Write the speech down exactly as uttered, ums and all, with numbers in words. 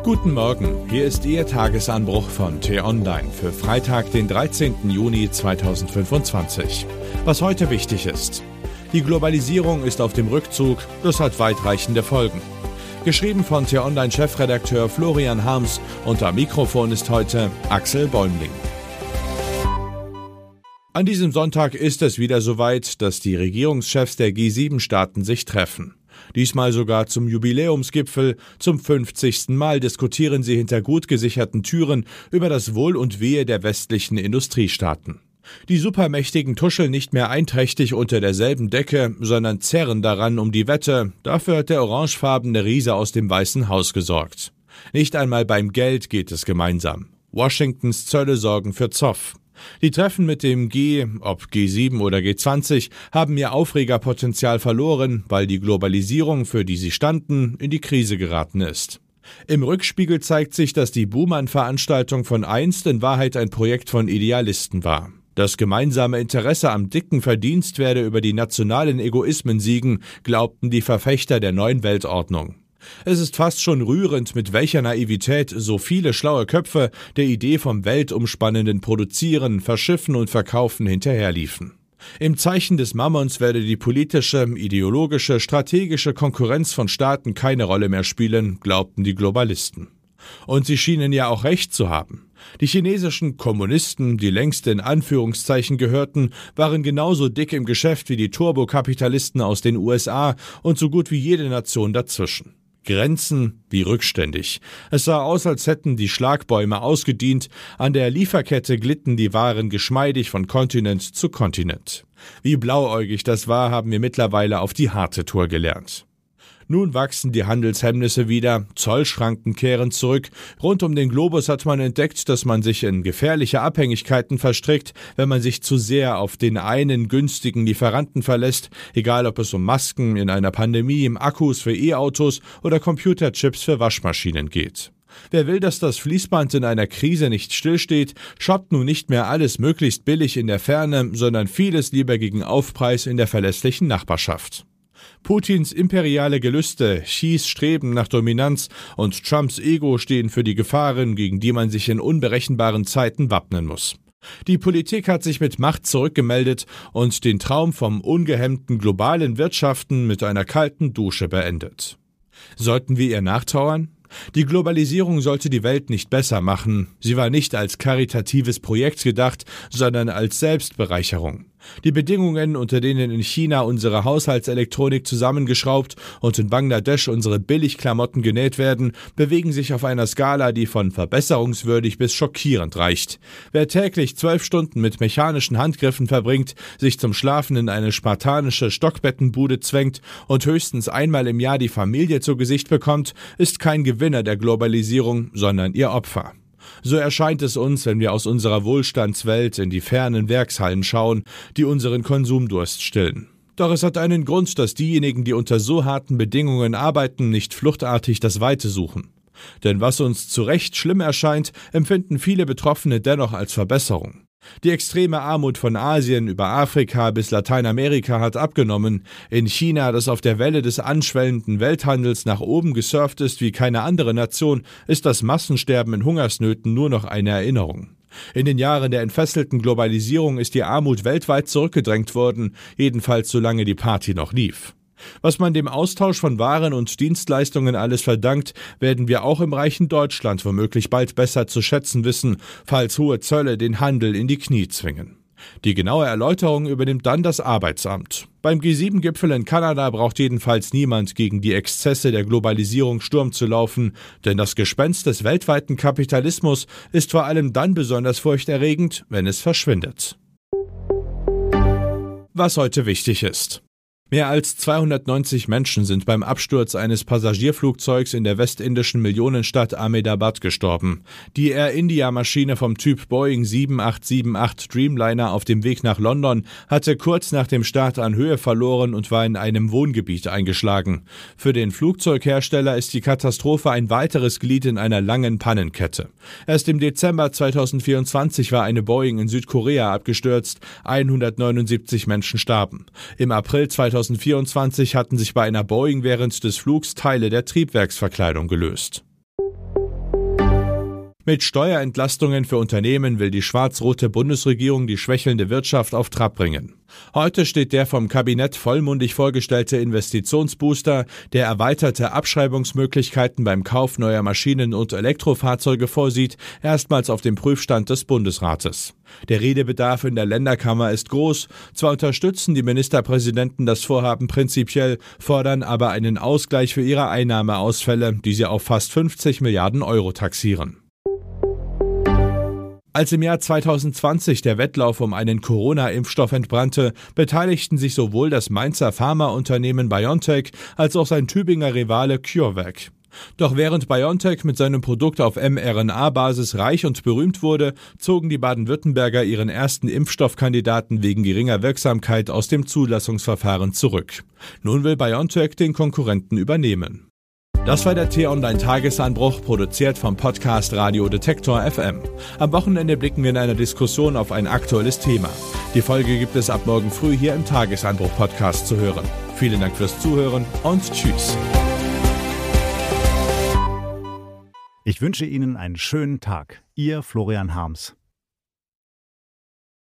Guten Morgen, hier ist Ihr Tagesanbruch von T-Online für Freitag, den dreizehnten Juni zweitausendfünfundzwanzig. Was heute wichtig ist: Die Globalisierung ist auf dem Rückzug, das hat weitreichende Folgen. Geschrieben von T-Online-Chefredakteur Florian Harms und am Mikrofon ist heute Axel Bäumling. An diesem Sonntag ist es wieder soweit, dass die Regierungschefs der G sieben Staaten sich treffen. Diesmal sogar zum Jubiläumsgipfel. Zum fünfzigsten Mal diskutieren sie hinter gut gesicherten Türen über das Wohl und Wehe der westlichen Industriestaaten. Die Supermächtigen tuscheln nicht mehr einträchtig unter derselben Decke, sondern zerren daran um die Wette. Dafür hat der orangefarbene Riese aus dem Weißen Haus gesorgt. Nicht einmal beim Geld geht es gemeinsam. Washingtons Zölle sorgen für Zoff. Die Treffen mit dem G, ob G sieben oder G zwanzig, haben ihr Aufregerpotenzial verloren, weil die Globalisierung, für die sie standen, in die Krise geraten ist. Im Rückspiegel zeigt sich, dass die Buhmann-Veranstaltung von einst in Wahrheit ein Projekt von Idealisten war. Das gemeinsame Interesse am dicken Verdienst werde über die nationalen Egoismen siegen, glaubten die Verfechter der neuen Weltordnung. Es ist fast schon rührend, mit welcher Naivität so viele schlaue Köpfe der Idee vom weltumspannenden Produzieren, Verschiffen und Verkaufen hinterherliefen. Im Zeichen des Mammons werde die politische, ideologische, strategische Konkurrenz von Staaten keine Rolle mehr spielen, glaubten die Globalisten. Und sie schienen ja auch recht zu haben. Die chinesischen Kommunisten, die längst in Anführungszeichen gehörten, waren genauso dick im Geschäft wie die Turbokapitalisten aus den U S A und so gut wie jede Nation dazwischen. Grenzen wie rückständig. Es sah aus, als hätten die Schlagbäume ausgedient, an der Lieferkette glitten die Waren geschmeidig von Kontinent zu Kontinent. Wie blauäugig das war, haben wir mittlerweile auf die harte Tour gelernt. Nun wachsen die Handelshemmnisse wieder, Zollschranken kehren zurück. Rund um den Globus hat man entdeckt, dass man sich in gefährliche Abhängigkeiten verstrickt, wenn man sich zu sehr auf den einen günstigen Lieferanten verlässt, egal ob es um Masken in einer Pandemie, Akkus für E-Autos oder Computerchips für Waschmaschinen geht. Wer will, dass das Fließband in einer Krise nicht stillsteht, shoppt nun nicht mehr alles möglichst billig in der Ferne, sondern vieles lieber gegen Aufpreis in der verlässlichen Nachbarschaft. Putins imperiale Gelüste, Xis Streben nach Dominanz und Trumps Ego stehen für die Gefahren, gegen die man sich in unberechenbaren Zeiten wappnen muss. Die Politik hat sich mit Macht zurückgemeldet und den Traum vom ungehemmten globalen Wirtschaften mit einer kalten Dusche beendet. Sollten wir ihr nachtrauern? Die Globalisierung sollte die Welt nicht besser machen. Sie war nicht als karitatives Projekt gedacht, sondern als Selbstbereicherung. Die Bedingungen, unter denen in China unsere Haushaltselektronik zusammengeschraubt und in Bangladesch unsere Billigklamotten genäht werden, bewegen sich auf einer Skala, die von verbesserungswürdig bis schockierend reicht. Wer täglich zwölf Stunden mit mechanischen Handgriffen verbringt, sich zum Schlafen in eine spartanische Stockbettenbude zwängt und höchstens einmal im Jahr die Familie zu Gesicht bekommt, ist kein Gewinner der Globalisierung, sondern ihr Opfer. So erscheint es uns, wenn wir aus unserer Wohlstandswelt in die fernen Werkshallen schauen, die unseren Konsumdurst stillen. Doch es hat einen Grund, dass diejenigen, die unter so harten Bedingungen arbeiten, nicht fluchtartig das Weite suchen. Denn was uns zu Recht schlimm erscheint, empfinden viele Betroffene dennoch als Verbesserung. Die extreme Armut von Asien über Afrika bis Lateinamerika hat abgenommen. In China, das auf der Welle des anschwellenden Welthandels nach oben gesurft ist wie keine andere Nation, ist das Massensterben in Hungersnöten nur noch eine Erinnerung. In den Jahren der entfesselten Globalisierung ist die Armut weltweit zurückgedrängt worden, jedenfalls solange die Party noch lief. Was man dem Austausch von Waren und Dienstleistungen alles verdankt, werden wir auch im reichen Deutschland womöglich bald besser zu schätzen wissen, falls hohe Zölle den Handel in die Knie zwingen. Die genaue Erläuterung übernimmt dann das Arbeitsamt. Beim G sieben Gipfel in Kanada braucht jedenfalls niemand gegen die Exzesse der Globalisierung Sturm zu laufen, denn das Gespenst des weltweiten Kapitalismus ist vor allem dann besonders furchterregend, wenn es verschwindet. Was heute wichtig ist: Mehr als zweihundertneunzig Menschen sind beim Absturz eines Passagierflugzeugs in der westindischen Millionenstadt Ahmedabad gestorben. Die Air India-Maschine vom Typ Boeing sieben acht sieben acht Dreamliner auf dem Weg nach London hatte kurz nach dem Start an Höhe verloren und war in einem Wohngebiet eingeschlagen. Für den Flugzeughersteller ist die Katastrophe ein weiteres Glied in einer langen Pannenkette. Erst im Dezember zweitausendvierundzwanzig war eine Boeing in Südkorea abgestürzt, hundertneunundsiebzig Menschen starben. Im April zweitausendvierundzwanzig hatten sich bei einer Boeing während des Flugs Teile der Triebwerksverkleidung gelöst. Mit Steuerentlastungen für Unternehmen will die schwarz-rote Bundesregierung die schwächelnde Wirtschaft auf Trab bringen. Heute steht der vom Kabinett vollmundig vorgestellte Investitionsbooster, der erweiterte Abschreibungsmöglichkeiten beim Kauf neuer Maschinen und Elektrofahrzeuge vorsieht, erstmals auf dem Prüfstand des Bundesrates. Der Redebedarf in der Länderkammer ist groß. Zwar unterstützen die Ministerpräsidenten das Vorhaben prinzipiell, fordern aber einen Ausgleich für ihre Einnahmeausfälle, die sie auf fast fünfzig Milliarden Euro taxieren. Als im Jahr zweitausendzwanzig der Wettlauf um einen Corona-Impfstoff entbrannte, beteiligten sich sowohl das Mainzer Pharmaunternehmen BioNTech als auch sein Tübinger Rivale CureVac. Doch während BioNTech mit seinem Produkt auf mRNA-Basis reich und berühmt wurde, zogen die Baden-Württemberger ihren ersten Impfstoffkandidaten wegen geringer Wirksamkeit aus dem Zulassungsverfahren zurück. Nun will BioNTech den Konkurrenten übernehmen. Das war der T-Online-Tagesanbruch, produziert vom Podcast Radio Detektor F M. Am Wochenende blicken wir in einer Diskussion auf ein aktuelles Thema. Die Folge gibt es ab morgen früh hier im Tagesanbruch-Podcast zu hören. Vielen Dank fürs Zuhören und tschüss. Ich wünsche Ihnen einen schönen Tag. Ihr Florian Harms.